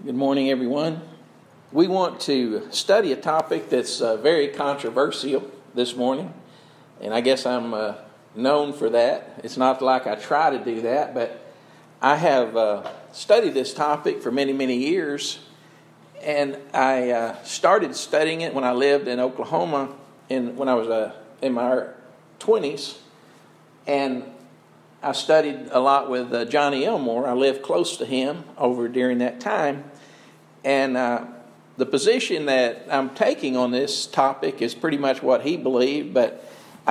Good morning, everyone. We want to study a topic that's very controversial this morning, and I guess I'm known for that. It's not like I try to do that, but I have studied this topic for many, many years, and I started studying it when I lived in Oklahoma when I was in my 20s, and I studied a lot with Johnny Elmore. I lived close to him over during that time. And the position that I'm taking on this topic is pretty much what he believed. But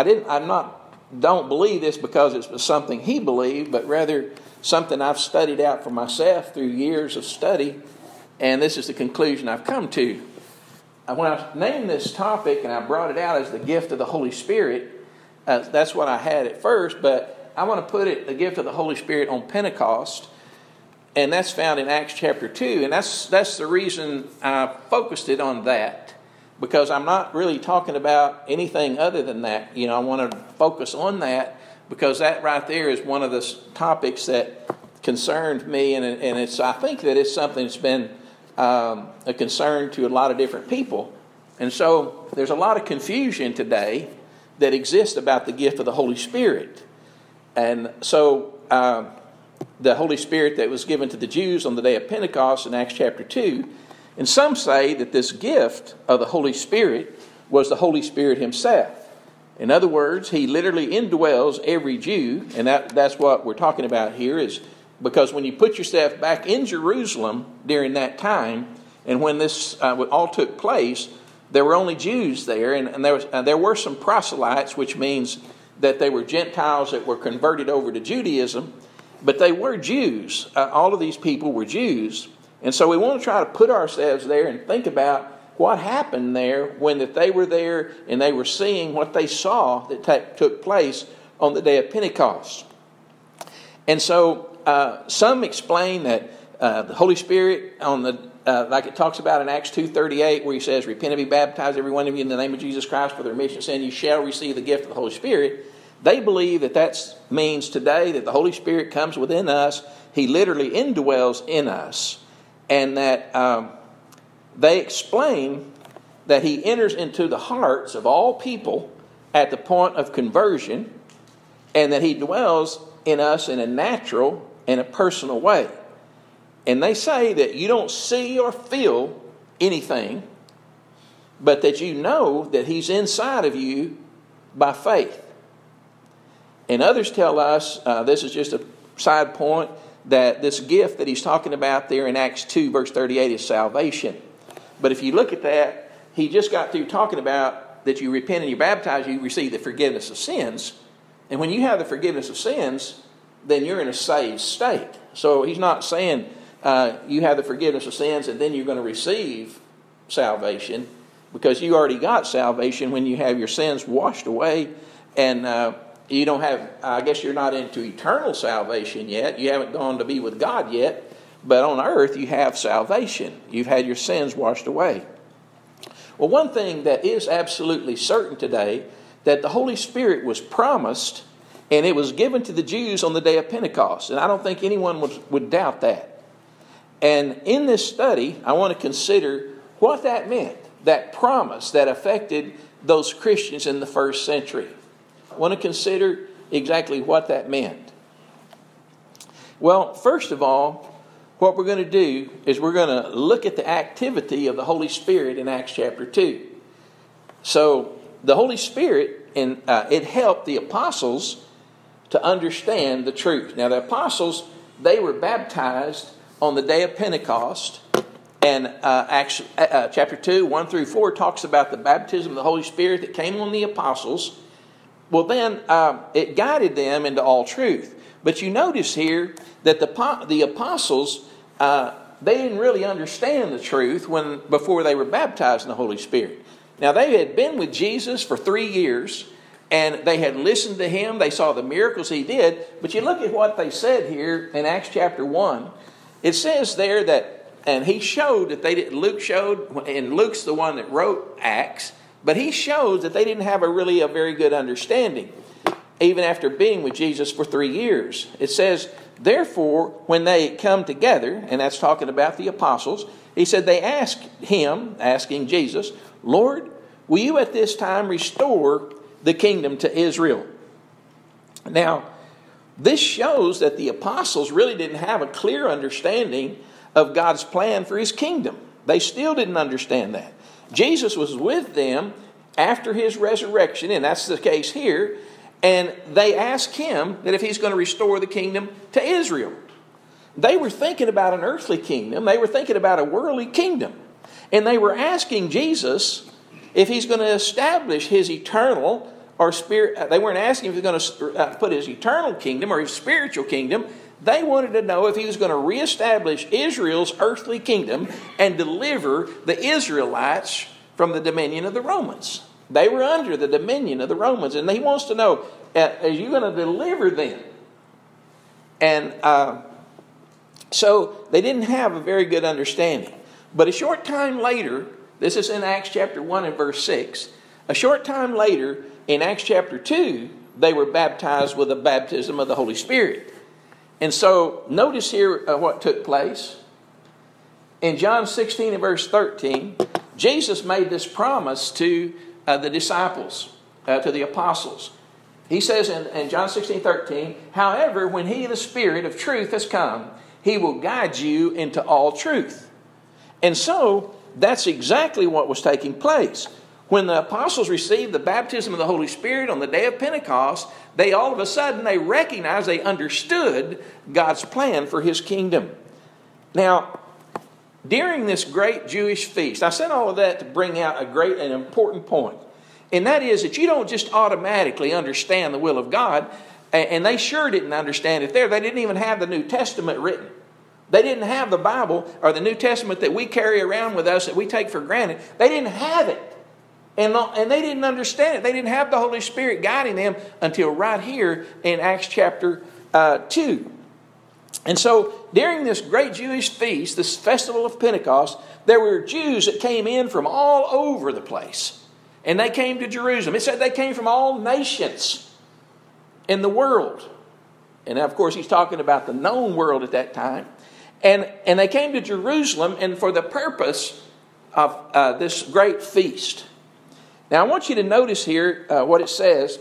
don't believe this because it was something he believed, but rather something I've studied out for myself through years of study. And this is the conclusion I've come to. When I named this topic and I brought it out as the gift of the Holy Spirit, that's what I had at first, but I want to put it, the gift of the Holy Spirit, on Pentecost, and that's found in Acts chapter 2, and that's the reason I focused it on that, because I'm not really talking about anything other than that. I want to focus on that, because that right there is one of the topics that concerned me, and I think that it's something that's been a concern to a lot of different people, and so there's a lot of confusion today that exists about the gift of the Holy Spirit. And so the Holy Spirit that was given to the Jews on the day of Pentecost in Acts chapter 2, and some say that this gift of the Holy Spirit was the Holy Spirit himself. In other words, he literally indwells every Jew, and that's what we're talking about here, is because when you put yourself back in Jerusalem during that time, and when this all took place, there were only Jews there, and there were some proselytes, which means that they were Gentiles that were converted over to Judaism, but they were Jews. All of these people were Jews. And so we want to try to put ourselves there and think about what happened there when that they were there and they were seeing what they saw that took place on the day of Pentecost. And so some explain that the Holy Spirit, like it talks about in Acts 2:38, where he says, "Repent and be baptized, every one of you, in the name of Jesus Christ for the remission of sin, you shall receive the gift of the Holy Spirit." They believe that means today that the Holy Spirit comes within us. He literally indwells in us. And that they explain that he enters into the hearts of all people at the point of conversion, and that he dwells in us in a natural and a personal way. And they say that you don't see or feel anything, but that you know that he's inside of you by faith. And others tell us, this is just a side point, that this gift that he's talking about there in Acts 2 verse 38 is salvation. But if you look at that, he just got through talking about that you repent and you baptize, you receive the forgiveness of sins. And when you have the forgiveness of sins, then you're in a saved state. So he's not saying you have the forgiveness of sins and then you're going to receive salvation, because you already got salvation when you have your sins washed away. And you don't have, I guess you're not into eternal salvation yet. You haven't gone to be with God yet. But on earth you have salvation. You've had your sins washed away. Well, one thing that is absolutely certain today, that the Holy Spirit was promised and it was given to the Jews on the day of Pentecost. And I don't think anyone would doubt that. And in this study, I want to consider what that meant, that promise that affected those Christians in the first century. I want to consider exactly what that meant. Well, first of all, what we're going to do is we're going to look at the activity of the Holy Spirit in Acts chapter 2. So the Holy Spirit, it helped the apostles to understand the truth. Now the apostles, they were baptized on the day of Pentecost. And Acts chapter 2, 1 through 4 talks about the baptism of the Holy Spirit that came on the apostles. Well, then it guided them into all truth. But you notice here that the apostles, they didn't really understand the truth before they were baptized in the Holy Spirit. Now, they had been with Jesus for 3 years, and they had listened to him. They saw the miracles he did. But you look at what they said here in Acts chapter 1. It says there that, and he showed that they didn't, Luke showed, and Luke's the one that wrote Acts, but he shows that they didn't have a very good understanding. even after being with Jesus for 3 years. It says, therefore, when they come together, and that's talking about the apostles, he said they asked him, asking Jesus, Lord, will you at this time restore the kingdom to Israel? Now, this shows that the apostles really didn't have a clear understanding of God's plan for his kingdom. They still didn't understand that. Jesus was with them after his resurrection, and that's the case here, and they asked him that if he's going to restore the kingdom to Israel. They were thinking about an earthly kingdom. They were thinking about a worldly kingdom. And they were asking Jesus if he's going to establish his eternal or spirit. They weren't asking if he's going to put his eternal kingdom or his spiritual kingdom. They wanted to know if he was going to reestablish Israel's earthly kingdom and deliver the Israelites from the dominion of the Romans. They were under the dominion of the Romans. And he wants to know, are you going to deliver them? And so they didn't have a very good understanding. But a short time later, this is in Acts chapter 1 and verse 6. A short time later, in Acts chapter 2, they were baptized with the baptism of the Holy Spirit. And so notice here what took place. In John 16 and verse 13, Jesus made this promise to the disciples, to the apostles. He says in John 16:13, however, when he, the Spirit of truth, has come, he will guide you into all truth. And so that's exactly what was taking place. When the apostles received the baptism of the Holy Spirit on the day of Pentecost, they all of a sudden, they recognized, they understood God's plan for his kingdom. Now, during this great Jewish feast, I said all of that to bring out a great and important point. And that is that you don't just automatically understand the will of God. And they sure didn't understand it there. They didn't even have the New Testament written. They didn't have the Bible or the New Testament that we carry around with us that we take for granted. They didn't have it. And they didn't understand it. They didn't have the Holy Spirit guiding them until right here in Acts chapter 2. And so during this great Jewish feast, this festival of Pentecost, there were Jews that came in from all over the place. And they came to Jerusalem. It said they came from all nations in the world. And of course, he's talking about the known world at that time. And they came to Jerusalem and for the purpose of this great feast. Now, I want you to notice here what it says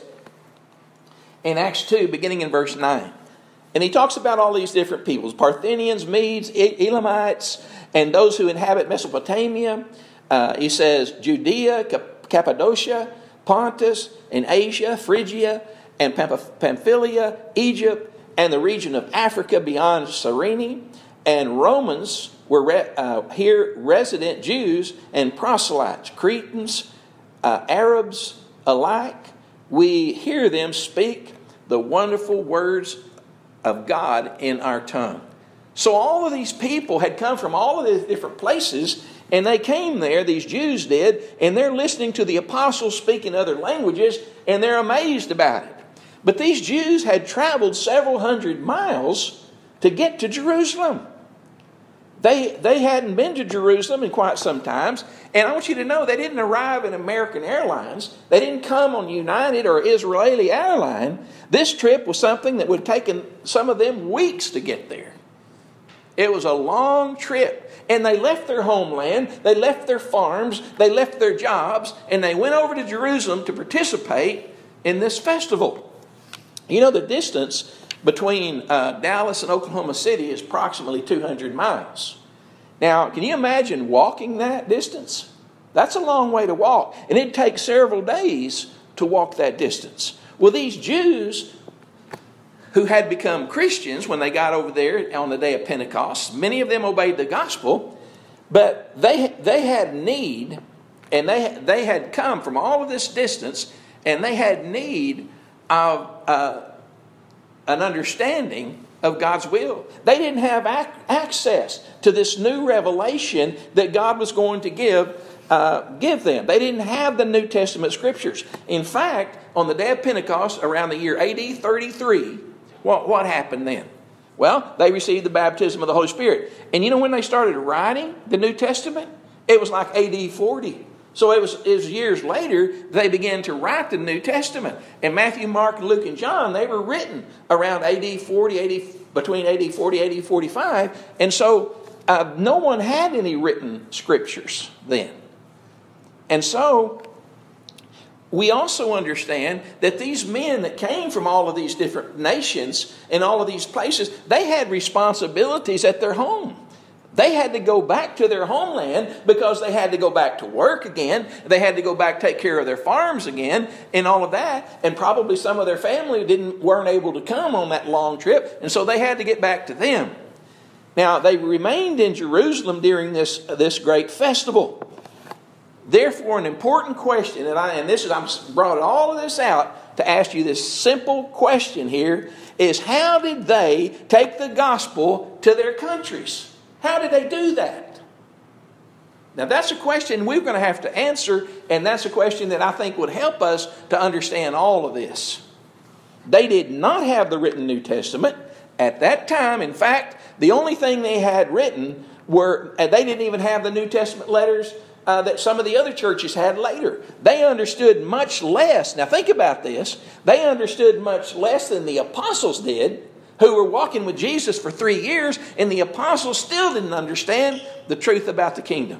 in Acts 2, beginning in verse 9. And he talks about all these different peoples, Parthians, Medes, Elamites, and those who inhabit Mesopotamia. He says Judea, Cappadocia, Pontus, and Asia, Phrygia, and Pamphylia, Egypt, and the region of Africa beyond Cyrene. And Romans were here resident Jews and proselytes, Cretans, Arabs alike. We hear them speak the wonderful words of God in our tongue. So all of these people had come from all of these different places, and they came there, these Jews did, and they're listening to the apostles speaking other languages, and they're amazed about it. But these Jews had traveled several hundred miles to get to Jerusalem. They hadn't been to Jerusalem in quite some time. And I want you to know they didn't arrive in American Airlines. They didn't come on United or Israeli Airline. This trip was something that would have taken some of them weeks to get there. It was a long trip. And they left their homeland. They left their farms. They left their jobs. And they went over to Jerusalem to participate in this festival. You know, the distance between Dallas and Oklahoma City is approximately 200 miles. Now, can you imagine walking that distance? That's a long way to walk. And it'd take several days to walk that distance. Well, these Jews who had become Christians when they got over there on the day of Pentecost, many of them obeyed the gospel, but they had need, and they had come from all of this distance, and they had need of an understanding of God's will. They didn't have access to this new revelation that God was going to give them. They didn't have the New Testament scriptures. In fact, on the day of Pentecost, around the year AD 33, what happened then? Well, they received the baptism of the Holy Spirit. And you know when they started writing the New Testament? It was like AD 40. So it was years later they began to write the New Testament. And Matthew, Mark, Luke, and John, they were written around AD 40, between AD 40, AD 45. And so no one had any written scriptures then. And so we also understand that these men that came from all of these different nations and all of these places, they had responsibilities at their home. They had to go back to their homeland because they had to go back to work again. They had to go back take care of their farms again and all of that. And probably some of their family weren't able to come on that long trip. And so they had to get back to them. Now, they remained in Jerusalem during this great festival. Therefore, an important question, I'm brought all of this out to ask you this simple question here, is how did they take the gospel to their countries? How did they do that? Now, that's a question we're going to have to answer, and that's a question that I think would help us to understand all of this. They did not have the written New Testament at that time. In fact, the only thing they had written they didn't even have the New Testament letters that some of the other churches had later. They understood much less. Now, think about this. They understood much less than the apostles did, who were walking with Jesus for 3 years, and the apostles still didn't understand the truth about the kingdom.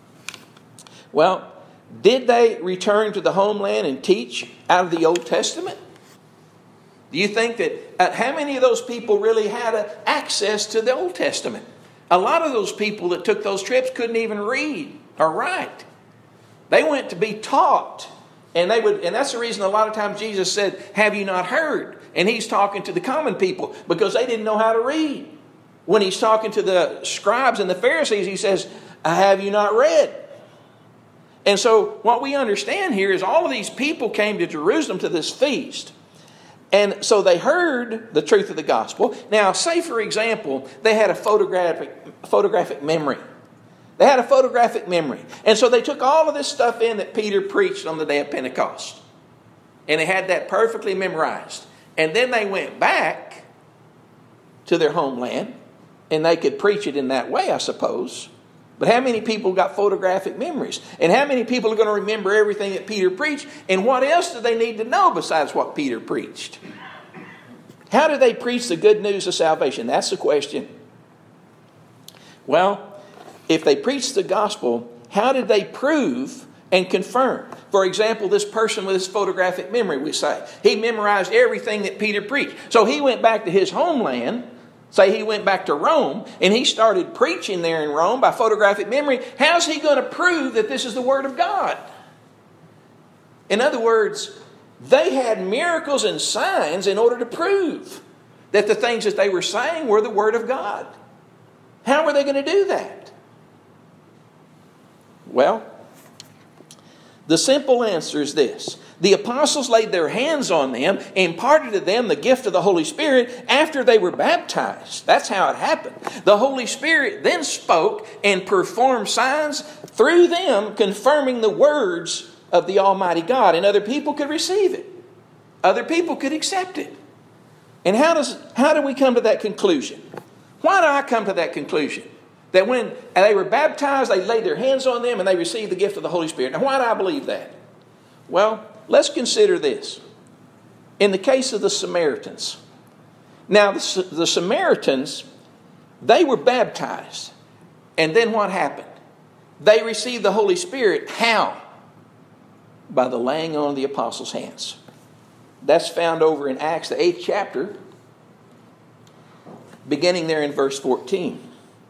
Well, did they return to the homeland and teach out of the Old Testament? Do you think that how many of those people really had access to the Old Testament? A lot of those people that took those trips couldn't even read or write. They went to be taught. And that's the reason a lot of times Jesus said, "Have you not heard?" And he's talking to the common people because they didn't know how to read. When he's talking to the scribes and the Pharisees, he says, "Have you not read?" And so what we understand here is all of these people came to Jerusalem to this feast. And so they heard the truth of the gospel. Now, say for example, they had a photographic memory. They had a photographic memory. And so they took all of this stuff in that Peter preached on the day of Pentecost. And they had that perfectly memorized. And then they went back to their homeland. And they could preach it in that way, I suppose. But how many people got photographic memories? And how many people are going to remember everything that Peter preached? And what else do they need to know besides what Peter preached? How do they preach the good news of salvation? That's the question. Well, if they preached the gospel, how did they prove and confirm? For example, this person with this photographic memory, we say, he memorized everything that Peter preached. So he went back to his homeland. Say he went back to Rome and he started preaching there in Rome by photographic memory. How's he going to prove that this is the Word of God? In other words, they had miracles and signs in order to prove that the things that they were saying were the Word of God. How were they going to do that? Well, the simple answer is this. The apostles laid their hands on them, imparted to them the gift of the Holy Spirit after they were baptized. That's how it happened. The Holy Spirit then spoke and performed signs through them, confirming the words of the Almighty God. And other people could receive it. Other people could accept it. And how do we come to that conclusion? Why do I come to that conclusion? That when they were baptized, they laid their hands on them and they received the gift of the Holy Spirit. Now, why do I believe that? Well, let's consider this. In the case of the Samaritans. Now, the Samaritans, they were baptized. And then what happened? They received the Holy Spirit. How? By the laying on of the apostles' hands. That's found over in Acts, the 8th chapter, beginning there in verse 14.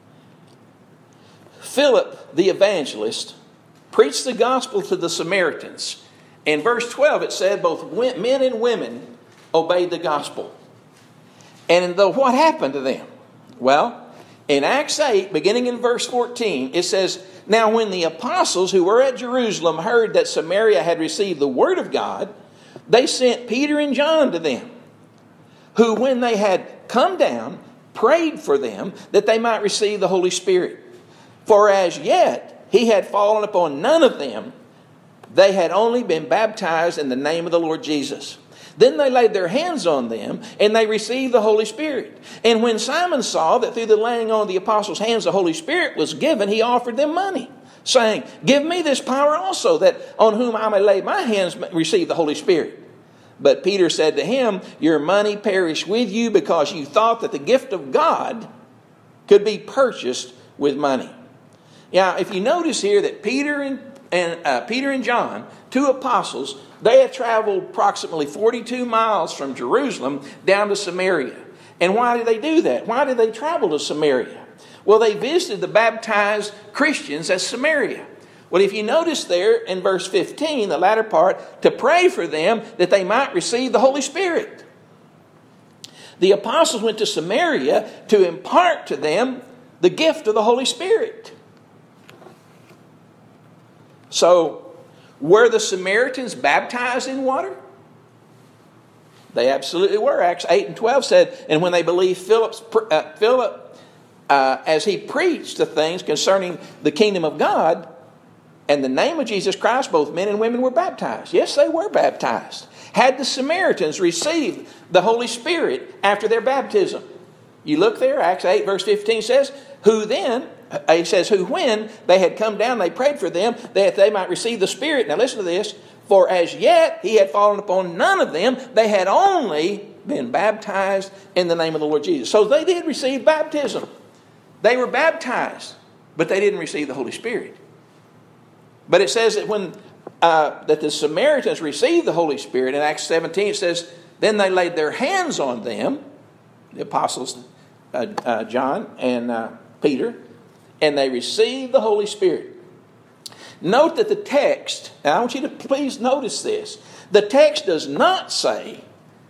Philip, the evangelist, preached the gospel to the Samaritans. In verse 12 it said both men and women obeyed the gospel. And what happened to them? Well, in Acts 8, beginning in verse 14, it says, "Now when the apostles who were at Jerusalem heard that Samaria had received the word of God, they sent Peter and John to them, who when they had come down, prayed for them that they might receive the Holy Spirit. For as yet he had fallen upon none of them. They had only been baptized in the name of the Lord Jesus. Then they laid their hands on them, and they received the Holy Spirit. And when Simon saw that through the laying on of the apostles' hands the Holy Spirit was given, he offered them money, saying, give me this power also, that on whom I may lay my hands receive the Holy Spirit. But Peter said to him, your money perish with you, because you thought that the gift of God could be purchased with money. Now, if you notice here that Peter and John, two apostles, they had traveled approximately 42 miles from Jerusalem down to Samaria. And why did they do that? Why did they travel to Samaria? Well, they visited the baptized Christians at Samaria. Well, if you notice there in verse 15, the latter part, to pray for them that they might receive the Holy Spirit. The apostles went to Samaria to impart to them the gift of the Holy Spirit. So, were the Samaritans baptized in water? They absolutely were. Acts 8 and 12 said, and when they believed Philip as he preached the things concerning the kingdom of God and the name of Jesus Christ, both men and women were baptized. Yes, they were baptized. Had the Samaritans received the Holy Spirit after their baptism? You look there, Acts 8 verse 15 says, who then, he says, who when they had come down, they prayed for them that they might receive the Spirit. Now listen to this. For as yet he had fallen upon none of them. They had only been baptized in the name of the Lord Jesus. So they did receive baptism. They were baptized, but they didn't receive the Holy Spirit. But it says that when that the Samaritans received the Holy Spirit, in Acts 17 it says, then they laid their hands on them, the apostles John and Peter, and they received the Holy Spirit. Note that the text, and I want you to please notice this, the text does not say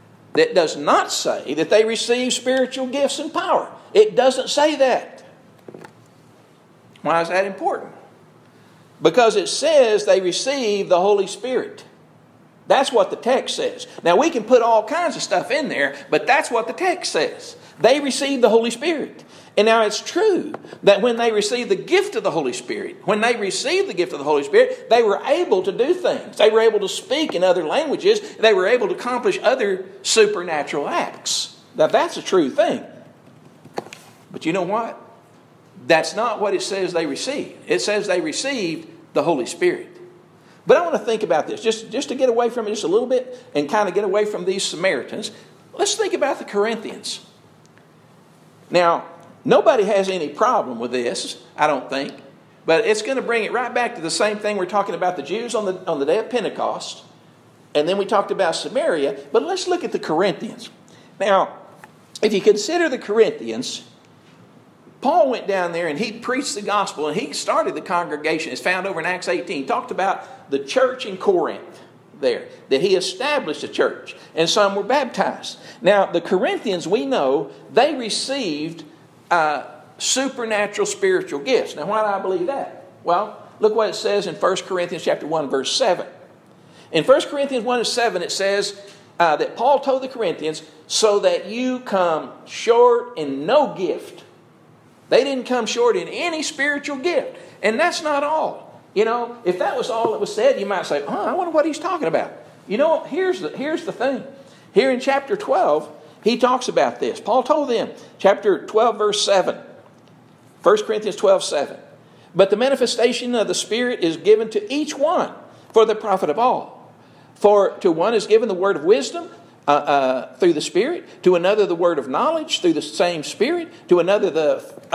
that they receive spiritual gifts and power. It doesn't say that. Why is that important? Because it says they receive the Holy Spirit. That's what the text says. Now we can put all kinds of stuff in there, but that's what the text says. They received the Holy Spirit. And now it's true that when they received the gift of the Holy Spirit, they were able to do things. They were able to speak in other languages. They were able to accomplish other supernatural acts. Now that's a true thing. But you know what? That's not what it says they received. It says they received the Holy Spirit. But I want to think about this, just to get away from it just a little bit and kind of get away from these Samaritans. Let's think about the Corinthians. Now, nobody has any problem with this, I don't think. But it's going to bring it right back to the same thing we're talking about the Jews on the day of Pentecost. And then we talked about Samaria. But let's look at the Corinthians. Now, if you consider the Corinthians, Paul went down there and he preached the gospel and he started the congregation. It's found over in Acts 18. He talked about the church in Corinth there, that he established a church. And some were baptized. Now, the Corinthians, we know, they received supernatural spiritual gifts. Now, why do I believe that? Well, look what it says in 1 Corinthians chapter 1, verse 7. In 1 Corinthians 1 and 7, it says that Paul told the Corinthians, so that you come short in no gift. They didn't come short in any spiritual gift. And that's not all. You know, if that was all that was said, you might say, I wonder what he's talking about. You know, here's the thing. Here in chapter 12, he talks about this. Paul told them, chapter 12, verse 7. 1 Corinthians 12, 7. But the manifestation of the Spirit is given to each one for the profit of all. For to one is given the word of wisdom through the Spirit, to another the word of knowledge through the same Spirit, to another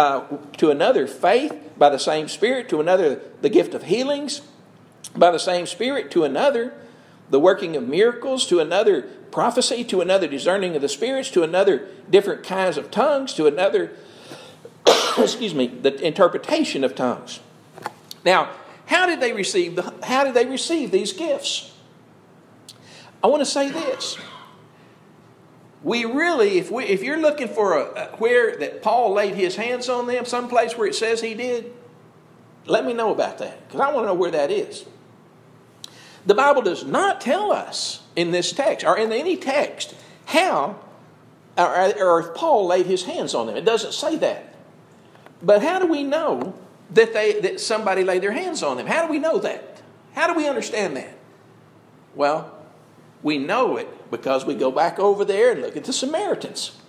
faith by the same Spirit, to another the gift of healings by the same Spirit, to another the working of miracles, to another prophecy, to another discerning of the spirits, to another different kinds of tongues, to another the interpretation of tongues. Now, how did they receive these gifts? I want to say this. We really, if you're looking for where that Paul laid his hands on them, someplace where it says he did, let me know about that, because I want to know where that is. The Bible does not tell us in this text, or in any text, how or if Paul laid his hands on them. It doesn't say that. But how do we know that somebody laid their hands on them? How do we know that? How do we understand that? Well, we know it because we go back over there and look at the Samaritans.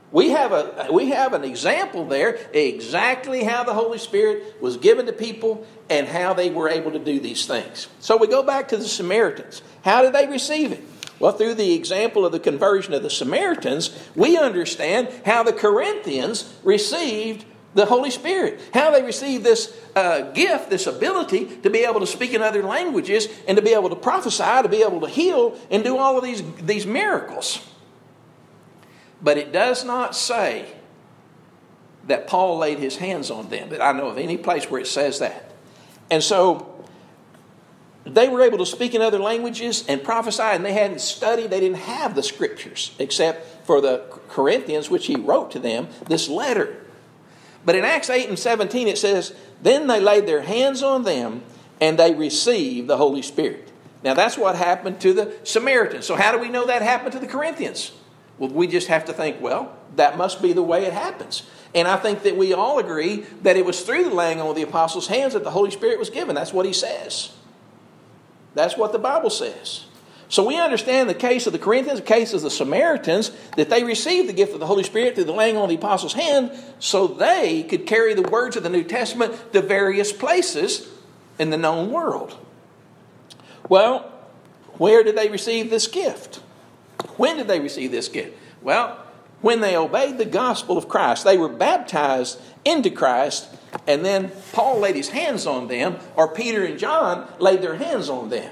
We have an example there, exactly how the Holy Spirit was given to people and how they were able to do these things. So we go back to the Samaritans. How did they receive it? Well, through the example of the conversion of the Samaritans, we understand how the Corinthians received the Holy Spirit. How they received this gift, this ability to be able to speak in other languages and to be able to prophesy, to be able to heal and do all of these miracles. But it does not say that Paul laid his hands on them, that I know of any place where it says that. And so they were able to speak in other languages and prophesy, and they hadn't studied. They didn't have the scriptures except for the Corinthians, which he wrote to them, this letter. But in Acts 8 and 17 it says, then they laid their hands on them and they received the Holy Spirit. Now that's what happened to the Samaritans. So how do we know that happened to the Corinthians? Well, we just have to think, well, that must be the way it happens. And I think that we all agree that it was through the laying on of the apostles' hands that the Holy Spirit was given. That's what he says. That's what the Bible says. So we understand the case of the Corinthians, the case of the Samaritans, that they received the gift of the Holy Spirit through the laying on of the apostles' hand so they could carry the words of the New Testament to various places in the known world. Well, where did they receive this gift? When did they receive this gift? Well, when they obeyed the gospel of Christ. They were baptized into Christ, and then Paul laid his hands on them, or Peter and John laid their hands on them.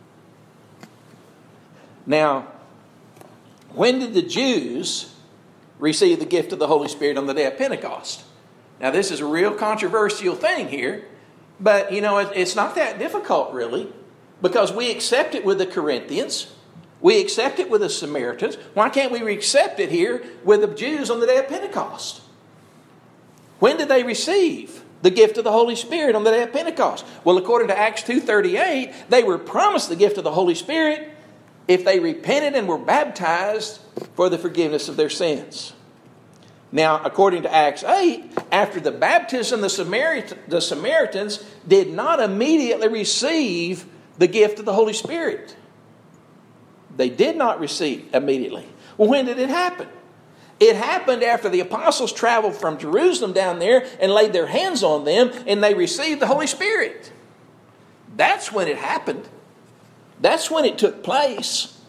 Now, when did the Jews receive the gift of the Holy Spirit on the day of Pentecost? Now, this is a real controversial thing here, but, it's not that difficult, really, because we accept it with the Corinthians. We accept it with the Samaritans. Why can't we accept it here with the Jews on the day of Pentecost? When did they receive the gift of the Holy Spirit on the day of Pentecost? Well, according to Acts 2:38, they were promised the gift of the Holy Spirit if they repented and were baptized for the forgiveness of their sins. Now, according to Acts 8, after the baptism, the Samaritans did not immediately receive the gift of the Holy Spirit. They did not receive immediately. Well, when did it happen? It happened after the apostles traveled from Jerusalem down there and laid their hands on them and they received the Holy Spirit. That's when it happened. That's when it took place.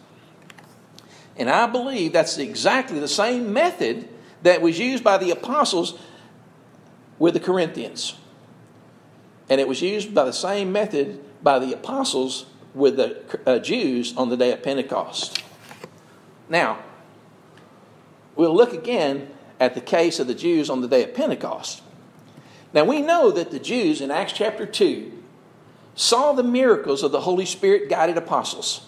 And I believe that's exactly the same method that was used by the apostles with the Corinthians. And it was used by the same method by the apostles with the Jews on the day of Pentecost. Now, we'll look again at the case of the Jews on the day of Pentecost. Now, we know that the Jews in Acts chapter 2 saw the miracles of the Holy Spirit-guided apostles.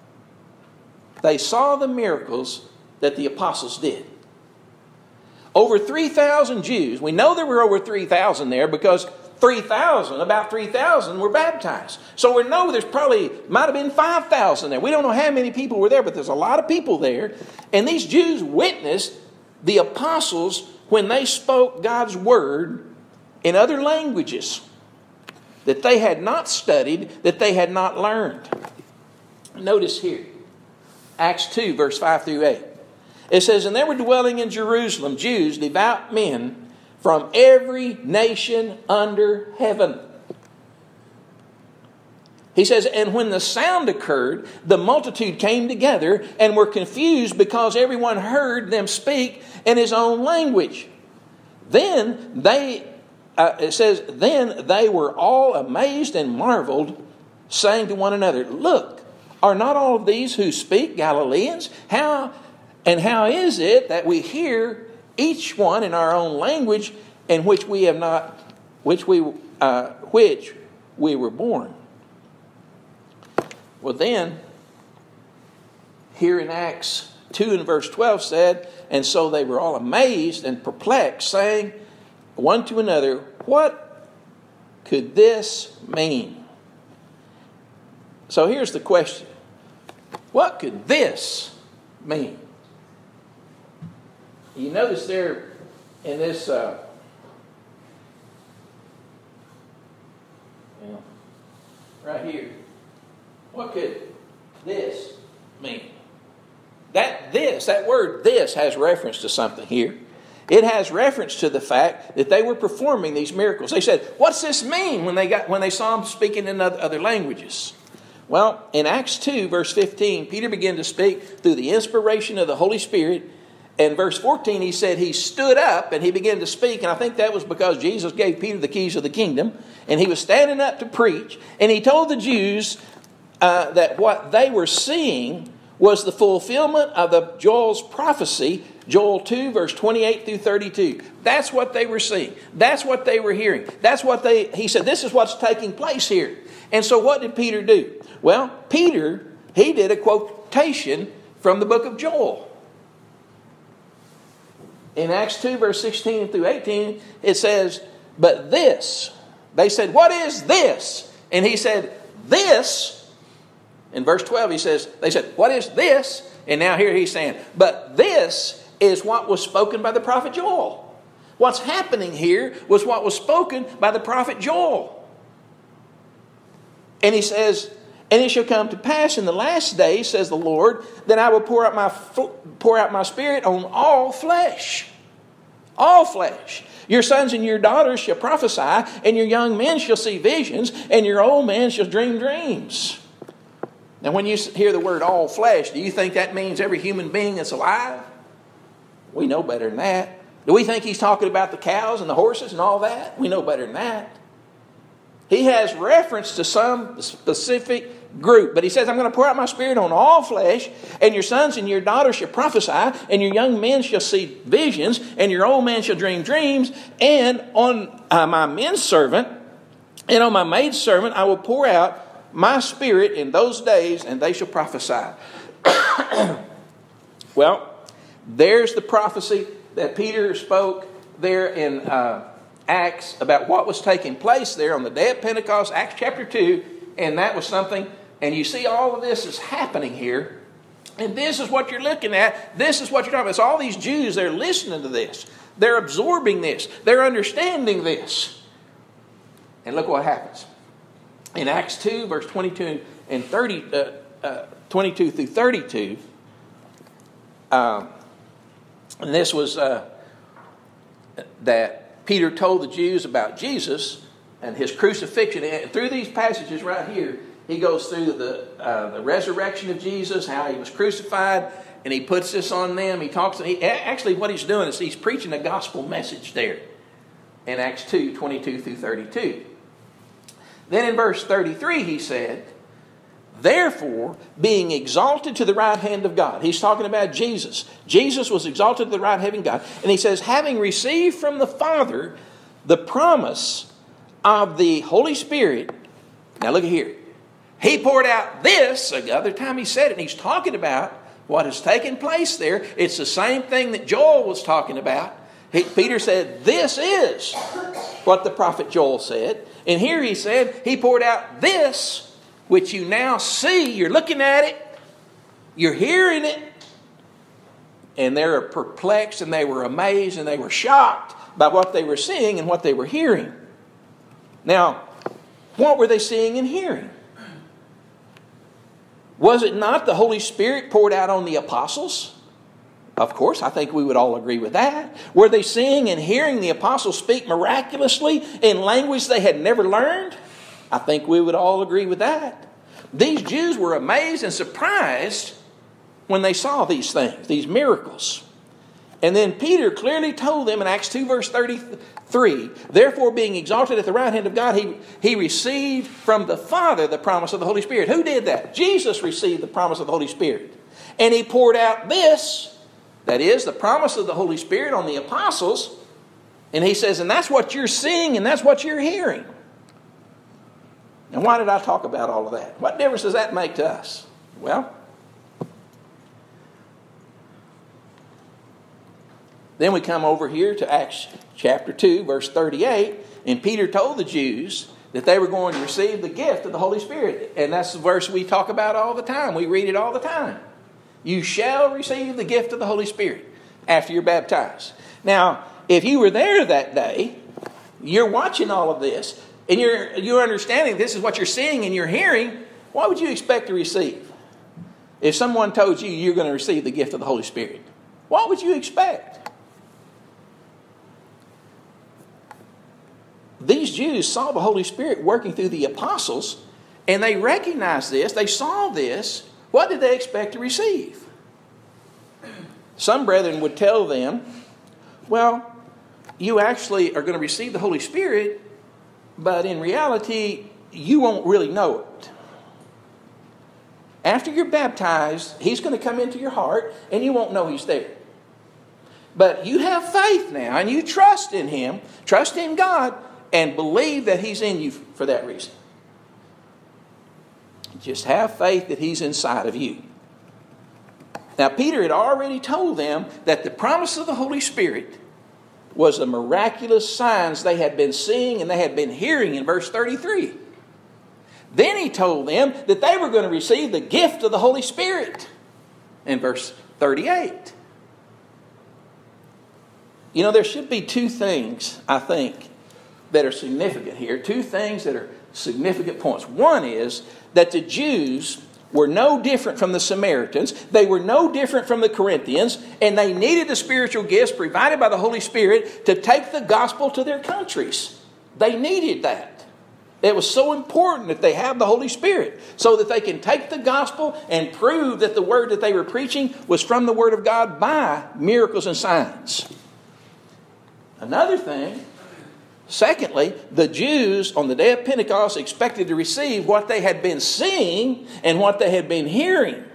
They saw the miracles that the apostles did. Over 3,000 Jews. We know there were over 3,000 there because about 3,000 were baptized. So we know there's might have been 5,000 there. We don't know how many people were there, but there's a lot of people there. And these Jews witnessed the apostles when they spoke God's word in other languages that they had not studied, that they had not learned. Notice here, Acts 2, verse 5 through 8. It says, and there were dwelling in Jerusalem Jews, devout men, from every nation under heaven. He says, and when the sound occurred, the multitude came together and were confused because everyone heard them speak in his own language. Then they were all amazed and marveled, saying to one another, look, are not all of these who speak Galileans? How is it that we hear each one in our own language in which we were born? Well, then, here in Acts 2 and verse 12 said, and so they were all amazed and perplexed, saying one to another, what could this mean? So here's the question. What could this mean? You notice there in this, right here, what could this mean? That this, that word this, has reference to something here. It has reference to the fact that they were performing these miracles. They said, what's this mean when they saw him speaking in other languages? Well, in Acts 2, verse 15, Peter began to speak through the inspiration of the Holy Spirit. And verse 14, he said he stood up and he began to speak. And I think that was because Jesus gave Peter the keys of the kingdom. And he was standing up to preach. And he told the Jews that what they were seeing was the fulfillment of the Joel's prophecy, Joel 2, verse 28 through 32. That's what they were seeing. That's what they were hearing. He said, this is what's taking place here. And so what did Peter do? Well, Peter, he did a quotation from the book of Joel. In Acts 2, verse 16 through 18, it says, but this, they said, what is this? And he said, this. In verse 12, they said, what is this? And now here he's saying, but this is what was spoken by the prophet Joel. What's happening here was what was spoken by the prophet Joel. And he says, and it shall come to pass in the last days, says the Lord, that I will pour out my spirit on all flesh. All flesh. Your sons and your daughters shall prophesy, and your young men shall see visions, and your old men shall dream dreams. Now, when you hear the word all flesh, do you think that means every human being that's alive? We know better than that. Do we think he's talking about the cows and the horses and all that? We know better than that. He has reference to some specific group. But he says, I'm going to pour out my spirit on all flesh, and your sons and your daughters shall prophesy, and your young men shall see visions, and your old men shall dream dreams, and on my menservant and on my maidservant I will pour out my spirit in those days, and they shall prophesy. Well, there's the prophecy that Peter spoke there in Acts about what was taking place there on the day of Pentecost, Acts chapter 2, and that was something, and you see all of this is happening here, and this is what you're looking at, this is what you're talking about. It's all these Jews, they're listening to this, they're absorbing this, they're understanding this. And look what happens. In Acts 2, verse 22 and 22 through 32, and this was that Peter told the Jews about Jesus and his crucifixion. And through these passages right here, he goes through the resurrection of Jesus, how he was crucified, and he puts this on them. Actually, what he's doing is he's preaching a gospel message there in Acts 2, 22 through 32. Then in verse 33 he said, therefore, being exalted to the right hand of God. He's talking about Jesus. Jesus was exalted to the right hand of God. And he says, having received from the Father the promise of the Holy Spirit. Now look at here. He poured out this. The other time he said it, and he's talking about what has taken place there. It's the same thing that Joel was talking about. Peter said, this is what the prophet Joel said. And here he said, he poured out this, which you now see. You're looking at it. You're hearing it. And they were perplexed and they were amazed and they were shocked by what they were seeing and what they were hearing. Now, what were they seeing and hearing? Was it not the Holy Spirit poured out on the apostles? Of course, I think we would all agree with that. Were they seeing and hearing the apostles speak miraculously in language they had never learned? I think we would all agree with that. These Jews were amazed and surprised when they saw these things, these miracles. And then Peter clearly told them in Acts 2 verse 33, therefore being exalted at the right hand of God, he received from the Father the promise of the Holy Spirit. Who did that? Jesus received the promise of the Holy Spirit. And he poured out this, that is, the promise of the Holy Spirit on the apostles. And he says, and that's what you're seeing and that's what you're hearing. And why did I talk about all of that? What difference does that make to us? Well, then we come over here to Acts chapter 2, verse 38. And Peter told the Jews that they were going to receive the gift of the Holy Spirit. And that's the verse we talk about all the time. We read it all the time. You shall receive the gift of the Holy Spirit after you're baptized. Now, if you were there that day, you're watching all of this, and you're understanding this is what you're seeing and you're hearing, what would you expect to receive? if someone told you you're going to receive the gift of the Holy Spirit? What would you expect? These Jews saw the Holy Spirit working through the apostles, and they recognized this. They saw this. What did they expect to receive? Some brethren would tell them, well, you actually are going to receive the Holy Spirit, but in reality, you won't really know it. After you're baptized, He's going to come into your heart, and you won't know He's there. But you have faith now, and you trust in Him, trust in God, and believe that He's in you for that reason. Just have faith that He's inside of you. Now, Peter had already told them that the promise of the Holy Spirit was the miraculous signs they had been seeing and they had been hearing in verse 33. Then he told them that they were going to receive the gift of the Holy Spirit in verse 38. You know, there should be two things, I think, that are significant here. Two things that are significant points. One is that the Jews were no different from the Samaritans. They were no different from the Corinthians. And they needed the spiritual gifts provided by the Holy Spirit to take the gospel to their countries. They needed that. It was so important that they have the Holy Spirit so that they can take the gospel and prove that the word that they were preaching was from the Word of God by miracles and signs. Another thing, secondly, the Jews on the day of Pentecost expected to receive what they had been seeing and what they had been hearing.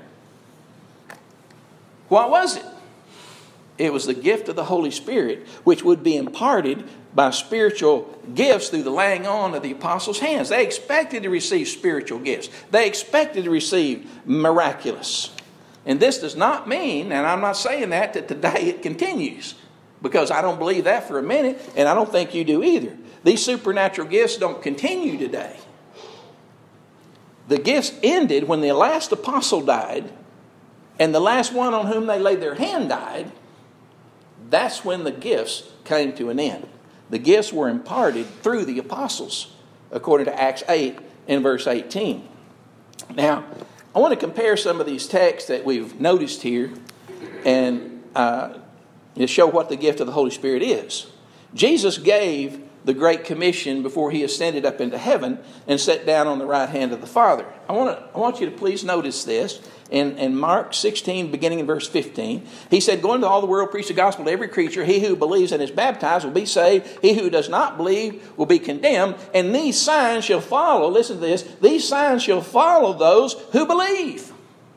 What was it? It was the gift of the Holy Spirit, which would be imparted by spiritual gifts through the laying on of the apostles' hands. They expected to receive spiritual gifts. They expected to receive miraculous. And this does not mean, and I'm not saying that today it continues. Because I don't believe that for a minute, and I don't think you do either. These supernatural gifts don't continue today. The gifts ended when the last apostle died, and the last one on whom they laid their hand died. That's when the gifts came to an end. The gifts were imparted through the apostles, according to Acts 8 and verse 18. Now, I want to compare some of these texts that we've noticed here, and to show what the gift of the Holy Spirit is. Jesus gave the Great Commission before He ascended up into heaven and sat down on the right hand of the Father. I want you to please notice this. In Mark 16, beginning in verse 15, He said, "Go into all the world, preach the gospel to every creature. He who believes and is baptized will be saved. He who does not believe will be condemned. And these signs shall follow," listen to this, "these signs shall follow those who believe."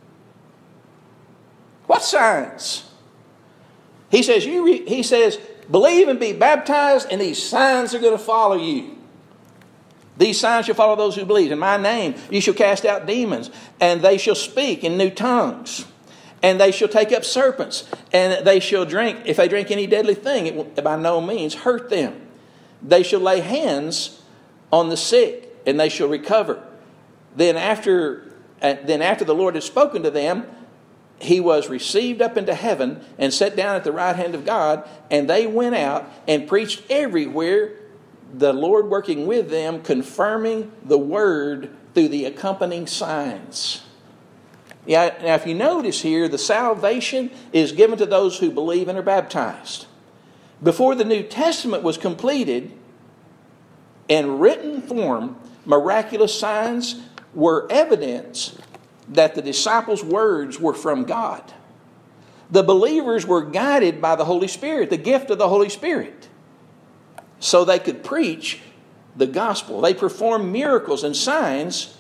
What signs? He says, believe and be baptized, and these signs are going to follow you. These signs shall follow those who believe. In my name you shall cast out demons, and they shall speak in new tongues. And they shall take up serpents, and they shall drink. If they drink any deadly thing, it will by no means hurt them. They shall lay hands on the sick, and they shall recover. Then after the Lord had spoken to them, He was received up into heaven and sat down at the right hand of God, and they went out and preached everywhere, the Lord working with them, confirming the word through the accompanying signs. Yeah, now if you notice here, the salvation is given to those who believe and are baptized. Before the New Testament was completed, in written form, miraculous signs were evidence that the disciples' words were from God. The believers were guided by the Holy Spirit, the gift of the Holy Spirit, so they could preach the gospel. They performed miracles and signs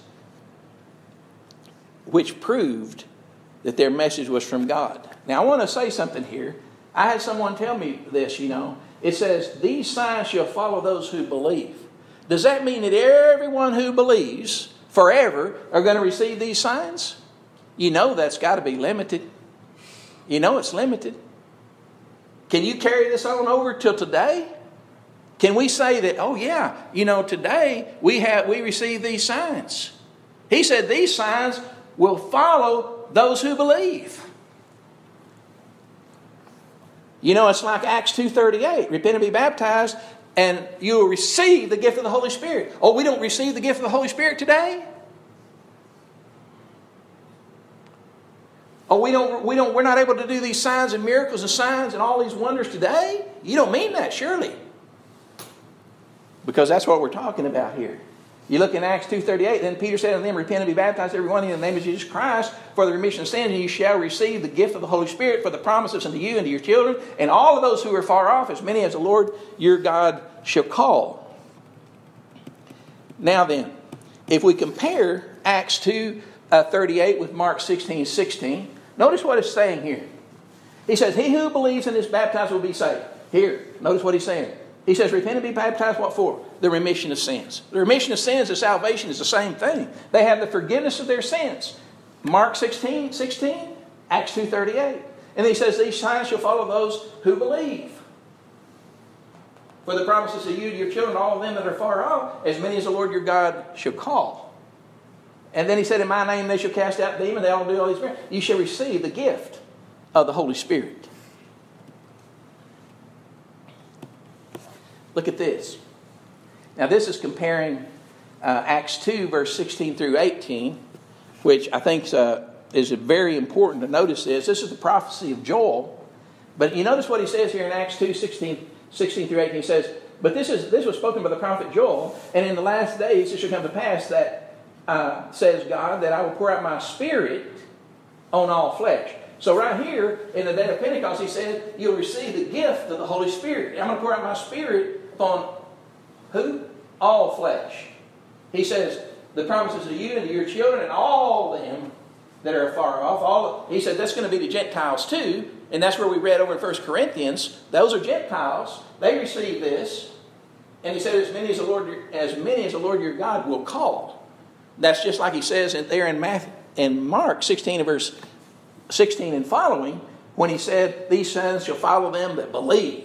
which proved that their message was from God. Now, I want to say something here. I had someone tell me this, It says, "These signs shall follow those who believe." Does that mean that everyone who believes forever are going to receive these signs? That's got to be limited. It's limited. Can you carry this on over till today? Can we say that, oh yeah, today we receive these signs? He said these signs will follow those who believe. It's like Acts 2:38. Repent and be baptized, and you will receive the gift of the Holy Spirit. Oh, we don't receive the gift of the Holy Spirit today? Oh, we're not able to do these signs and miracles and signs and all these wonders today? You don't mean that, surely. Because that's what we're talking about here. You look in Acts 2:38, then Peter said unto them, repent and be baptized every one of you in the name of Jesus Christ for the remission of sins, and you shall receive the gift of the Holy Spirit, for the promises unto you and to your children, and all of those who are far off, as many as the Lord your God shall call. Now then, if we compare Acts 2:38 with Mark 16:16, notice what it's saying here. He says, he who believes and is baptized will be saved. Here, notice what he's saying. He says, repent and be baptized, what for? The remission of sins. The remission of sins and salvation is the same thing. They have the forgiveness of their sins. Mark 16:16, Acts 2:38. And he says, these signs shall follow those who believe. For the promises of you to your children, all of them that are far off, as many as the Lord your God shall call. And then he said, in my name they shall cast out demons, they all do all these miracles. You shall receive the gift of the Holy Spirit. Look at this. Now this is comparing Acts 2 verse 16 through 18, which I think is very important to notice this. This is the prophecy of Joel. But you notice what he says here in Acts 2, 16 through 18. He says, but this was spoken by the prophet Joel, and in the last days it shall come to pass that, says God, that I will pour out my Spirit on all flesh. So right here, in the day of Pentecost, he said, you'll receive the gift of the Holy Spirit. I'm going to pour out my Spirit upon who? All flesh. He says, the promises of you and to your children and all them that are far off. He said, that's going to be the Gentiles too. And that's where we read over in 1 Corinthians. Those are Gentiles. They receive this. And he said, as many as the Lord your God will call. That's just like he says there in Mark 16 verse 16 and following, when he said, these signs shall follow them that believe.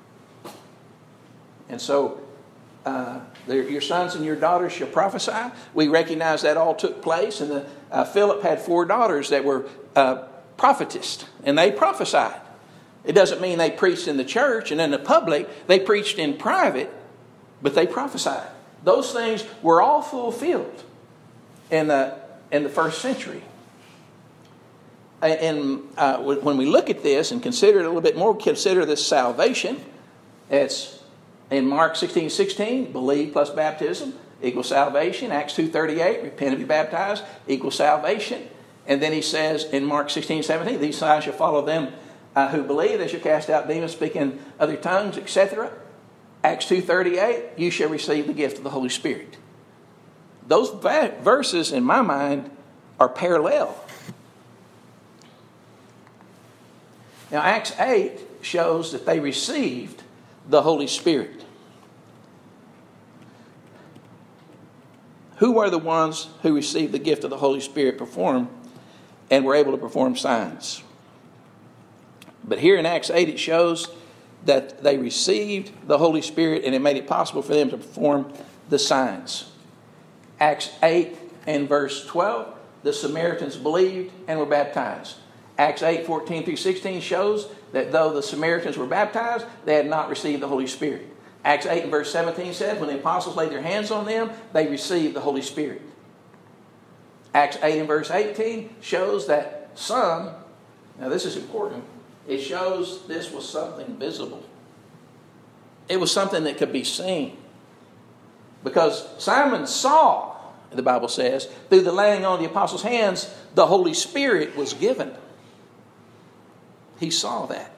And so, your sons and your daughters shall prophesy. We recognize that all took place. And Philip had 4 daughters that were prophetess, and they prophesied. It doesn't mean they preached in the church and in the public. They preached in private, but they prophesied. Those things were all fulfilled in the first century. And when we look at this and consider it a little bit more, consider this salvation. It's in Mark 16:16, believe plus baptism equals salvation. Acts 2:38, repent and be baptized equals salvation. And then he says in Mark 16:17, these signs shall follow them who believe. They shall cast out demons, speak in other tongues, etc. Acts 2:38, you shall receive the gift of the Holy Spirit. Those verses, in my mind, are parallel. Now, Acts 8 shows that they received the Holy Spirit. Who were the ones who received the gift of the Holy Spirit and were able to perform signs? But here in Acts 8 it shows that they received the Holy Spirit and it made it possible for them to perform the signs. Acts 8 and verse 12, the Samaritans believed and were baptized. Acts 8:14 through 16 shows that though the Samaritans were baptized, they had not received the Holy Spirit. Acts 8 and verse 17 said, when the apostles laid their hands on them, they received the Holy Spirit. Acts 8 and verse 18 shows that some, now this is important, it shows this was something visible. It was something that could be seen. Because Simon saw, the Bible says, through the laying on the apostles' hands, the Holy Spirit was given. He saw that.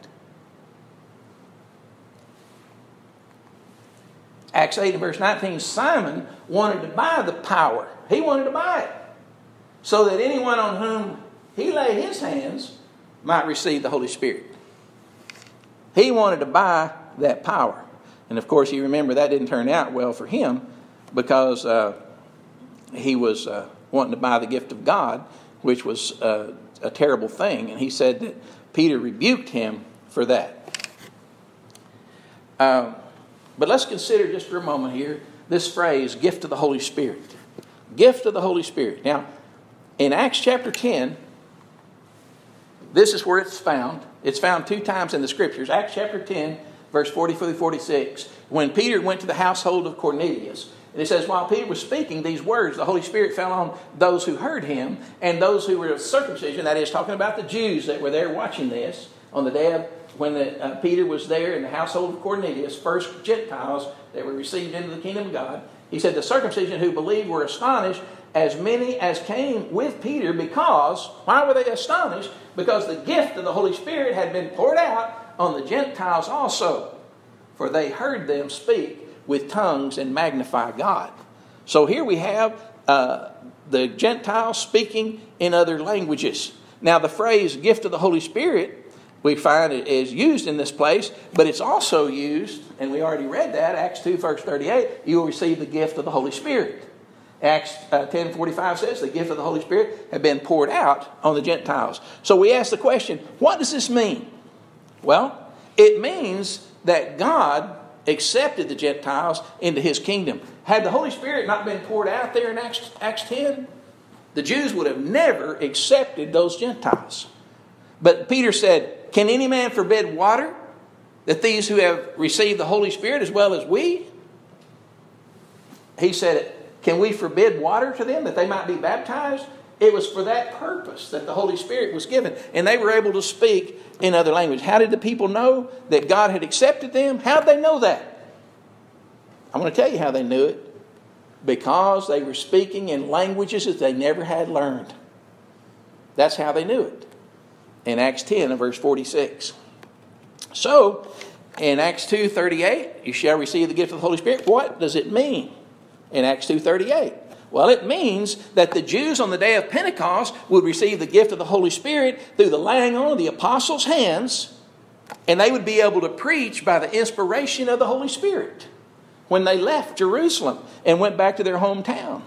Acts 8 and verse 19, Simon wanted to buy the power. He wanted to buy it. So that anyone on whom he laid his hands might receive the Holy Spirit. He wanted to buy that power. And of course, you remember that didn't turn out well for him because he was wanting to buy the gift of God, which was a terrible thing. And he said that Peter rebuked him for that. But let's consider just for a moment here this phrase, gift of the Holy Spirit. Gift of the Holy Spirit. Now, in Acts chapter 10, this is where it's found. It's found 2 times in the Scriptures. Acts chapter 10, verse 40 through 46. When Peter went to the household of Cornelius, And it says, while Peter was speaking these words, the Holy Spirit fell on those who heard him, and those who were of circumcision, that is, talking about the Jews that were there watching this, on the day of when Peter was there in the household of Cornelius, first Gentiles that were received into the kingdom of God. He said, the circumcision who believed were astonished, as many as came with Peter, because, why were they astonished? Because the gift of the Holy Spirit had been poured out on the Gentiles also, for they heard them speak with tongues and magnify God. So here we have the Gentiles speaking in other languages. Now the phrase gift of the Holy Spirit, we find it is used in this place, but it's also used, and we already read that, Acts 2 verse 38, you will receive the gift of the Holy Spirit. Acts 10:45 says the gift of the Holy Spirit had been poured out on the Gentiles. So we ask the question, what does this mean? Well, it means that God accepted the Gentiles into his kingdom. Had the Holy Spirit not been poured out there in Acts 10, the Jews would have never accepted those Gentiles. But Peter said, can any man forbid water, that these who have received the Holy Spirit as well as we? He said, can we forbid water to them that they might be baptized? It was for that purpose that the Holy Spirit was given. And they were able to speak in other languages. How did the people know that God had accepted them? How did they know that? I'm going to tell you how they knew it. Because they were speaking in languages that they never had learned. That's how they knew it. In Acts 10 and verse 46. So, in Acts 2:38, you shall receive the gift of the Holy Spirit. What does it mean in Acts 2:38? Well, it means that the Jews on the day of Pentecost would receive the gift of the Holy Spirit through the laying on of the apostles' hands, and they would be able to preach by the inspiration of the Holy Spirit when they left Jerusalem and went back to their hometown.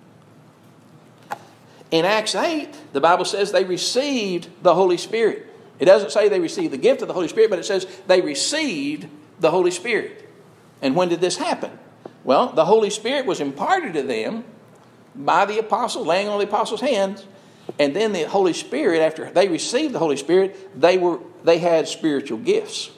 In Acts 8, the Bible says they received the Holy Spirit. It doesn't say they received the gift of the Holy Spirit, but it says they received the Holy Spirit. And when did this happen? Well, the Holy Spirit was imparted to them by the apostles, laying on the apostles' hands. And then the Holy Spirit, after they received the Holy Spirit, they had spiritual gifts.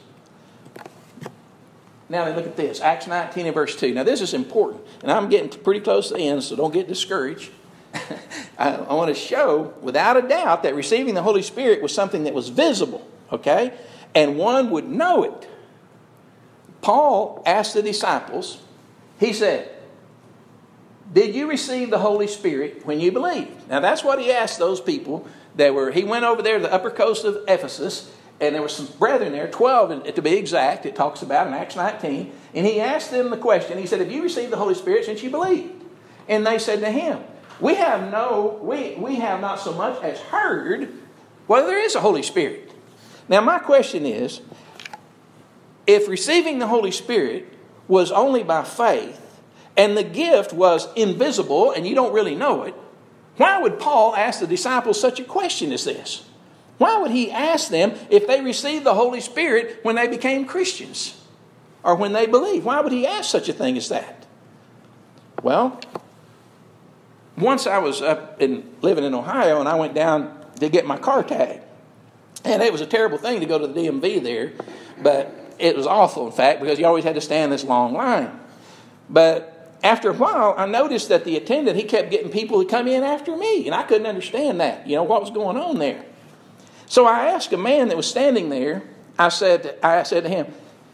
Now look at this, Acts 19 and verse 2. Now this is important, and I'm getting pretty close to the end, so don't get discouraged. I want to show, without a doubt, that receiving the Holy Spirit was something that was visible, okay? And one would know it. Paul asked the disciples, he said, did you receive the Holy Spirit when you believed? Now that's what he asked those people that were, he went over there to the upper coast of Ephesus, and there were some brethren there, 12 to be exact, it talks about in Acts 19, and he asked them the question, he said, have you received the Holy Spirit since you believed? And they said to him, we have not so much as heard whether there is a Holy Spirit. Now my question is, if receiving the Holy Spirit was only by faith, and the gift was invisible and you don't really know it, why would Paul ask the disciples such a question as this? Why would he ask them if they received the Holy Spirit when they became Christians or when they believed? Why would he ask such a thing as that? Well, once I was living in Ohio, and I went down to get my car tag. And it was a terrible thing to go to the DMV there, but it was awful, in fact, because you always had to stand this long line. But after a while, I noticed that the attendant, he kept getting people to come in after me, and I couldn't understand that, what was going on there. So I asked a man that was standing there, I said to him,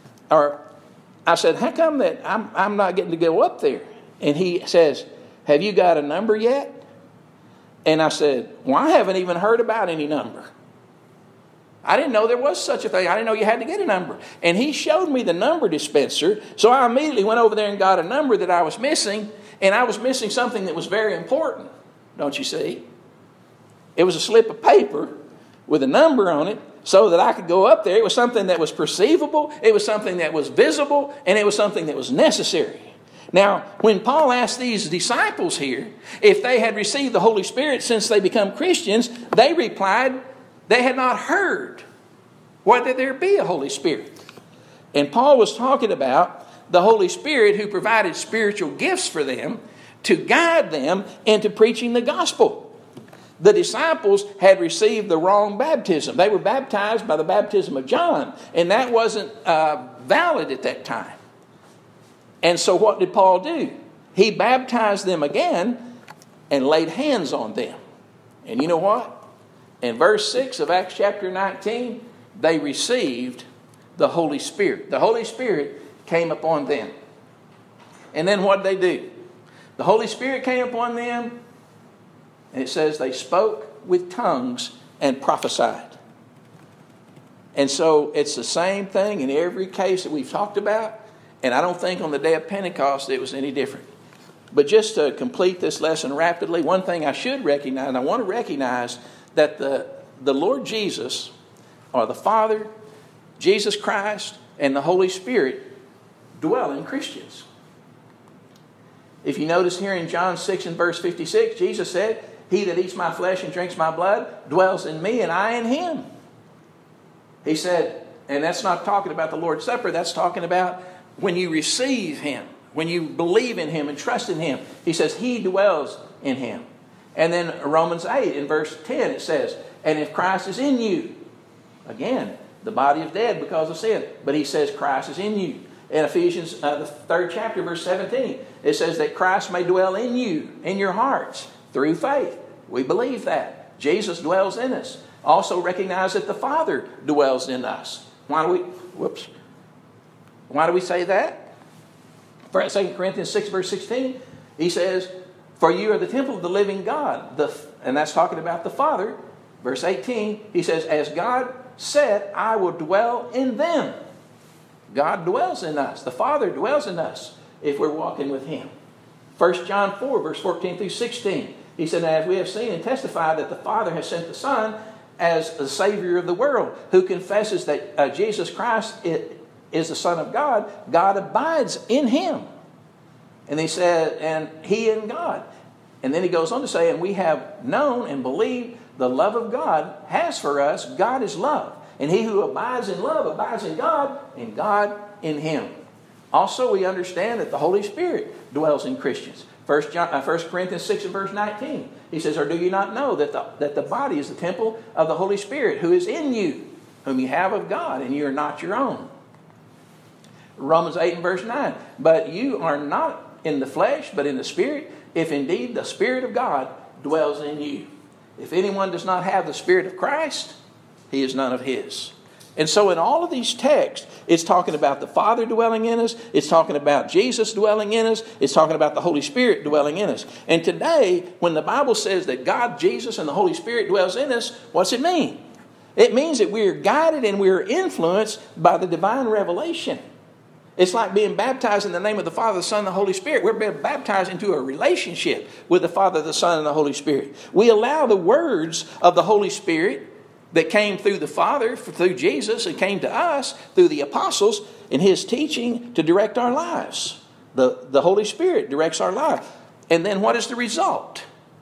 how come that I'm not getting to go up there? And he says, have you got a number yet? And I said, well, I haven't even heard about any number. I didn't know there was such a thing. I didn't know you had to get a number. And he showed me the number dispenser. So I immediately went over there and got a number that I was missing. And I was missing something that was very important. Don't you see? It was a slip of paper with a number on it so that I could go up there. It was something that was perceivable. It was something that was visible. And it was something that was necessary. Now, when Paul asked these disciples here if they had received the Holy Spirit since they become Christians, they replied they had not heard whether there be a Holy Spirit. And Paul was talking about the Holy Spirit who provided spiritual gifts for them to guide them into preaching the gospel. The disciples had received the wrong baptism. They were baptized by the baptism of John, and that wasn't valid at that time. And so what did Paul do? He baptized them again and laid hands on them. And you know what? In verse 6 of Acts chapter 19, they received the Holy Spirit. The Holy Spirit came upon them. And then what did they do? The Holy Spirit came upon them, and it says they spoke with tongues and prophesied. And so it's the same thing in every case that we've talked about, and I don't think on the day of Pentecost it was any different. But just to complete this lesson rapidly, one thing I should recognize, and I want to recognize that the Lord Jesus, or the Father, Jesus Christ, and the Holy Spirit dwell in Christians. If you notice here in John 6 and verse 56, Jesus said, "He that eats my flesh and drinks my blood dwells in me and I in him." He said, and that's not talking about the Lord's Supper, that's talking about when you receive him, when you believe in him and trust in him. He says, he dwells in him. And then Romans 8 in verse 10 it says, "And if Christ is in you," again, the body is dead because of sin, but he says Christ is in you. In Ephesians, the 3rd chapter, verse 17, it says that Christ may dwell in you, in your hearts, through faith. We believe that. Jesus dwells in us. Also recognize that the Father dwells in us. Why do we say that? For 2 Corinthians 6, verse 16, he says, "For you are the temple of the living God." And that's talking about the Father. Verse 18, he says, "As God said, I will dwell in them." God dwells in us. The Father dwells in us if we're walking with him. 1 John 4, verse 14 through 16. He said, "As we have seen and testified that the Father has sent the Son as the Savior of the world, who confesses that Jesus Christ is the Son of God, God abides in him." And he said, and he in God. And then he goes on to say, "And we have known and believed the love of God has for us. God is love. And he who abides in love abides in God, and God in him." Also, we understand that the Holy Spirit dwells in Christians. 1 Corinthians 6 and verse 19. He says, "Or do you not know that the body is the temple of the Holy Spirit, who is in you, whom you have of God, and you are not your own?" Romans 8 and verse 9. "But you are not in the flesh, but in the Spirit, if indeed the Spirit of God dwells in you." If anyone does not have the Spirit of Christ, he is none of his. And so in all of these texts, it's talking about the Father dwelling in us. It's talking about Jesus dwelling in us. It's talking about the Holy Spirit dwelling in us. And today, when the Bible says that God, Jesus, and the Holy Spirit dwells in us, what's it mean? It means that we are guided and we are influenced by the divine revelation. It's like being baptized in the name of the Father, the Son, and the Holy Spirit. We're being baptized into a relationship with the Father, the Son, and the Holy Spirit. We allow the words of the Holy Spirit that came through the Father, through Jesus, and came to us through the apostles in his teaching to direct our lives. The Holy Spirit directs our life. And then what is the result?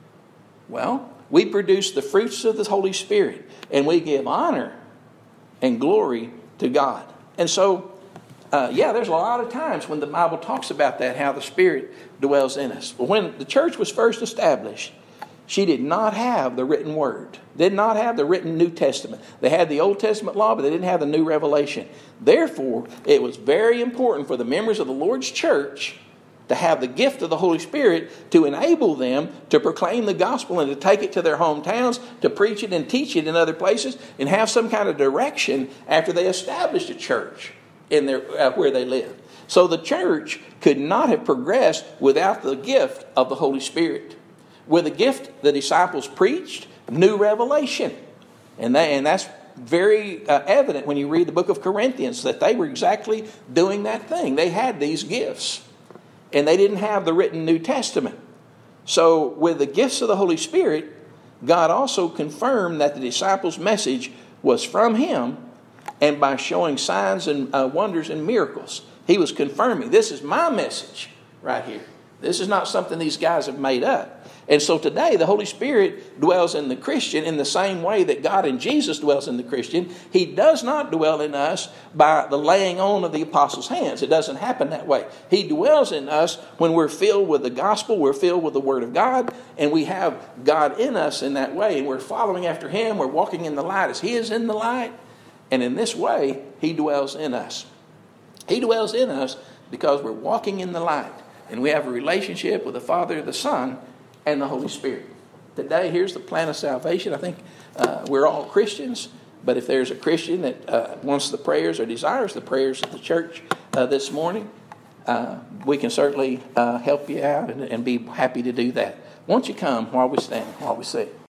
Well, we produce the fruits of the Holy Spirit, and we give honor and glory to God. And so, there's a lot of times when the Bible talks about that, how the Spirit dwells in us. But when the church was first established, she did not have the written word, did not have the written New Testament. They had the Old Testament law, but they didn't have the new revelation. Therefore, it was very important for the members of the Lord's church to have the gift of the Holy Spirit to enable them to proclaim the gospel and to take it to their hometowns, to preach it and teach it in other places, and have some kind of direction after they established a church in their where they lived. So the church could not have progressed without the gift of the Holy Spirit. With the gift, the disciples preached new revelation. And that's very evident when you read the book of Corinthians, that they were exactly doing that thing. They had these gifts. And they didn't have the written New Testament. So with the gifts of the Holy Spirit, God also confirmed that the disciples' message was from him, and by showing signs and wonders and miracles. He was confirming, this is my message right here. This is not something these guys have made up. And so today the Holy Spirit dwells in the Christian in the same way that God and Jesus dwells in the Christian. He does not dwell in us by the laying on of the apostles' hands. It doesn't happen that way. He dwells in us when we're filled with the gospel, we're filled with the Word of God, and we have God in us in that way. And we're following after him, we're walking in the light as he is in the light. And in this way, he dwells in us. He dwells in us because we're walking in the light. And we have a relationship with the Father, the Son, and the Holy Spirit. Today, here's the plan of salvation. I think we're all Christians, but if there's a Christian that wants the prayers or desires the prayers of the church this morning, we can certainly help you out and be happy to do that. Won't you come while we stand, while we sing?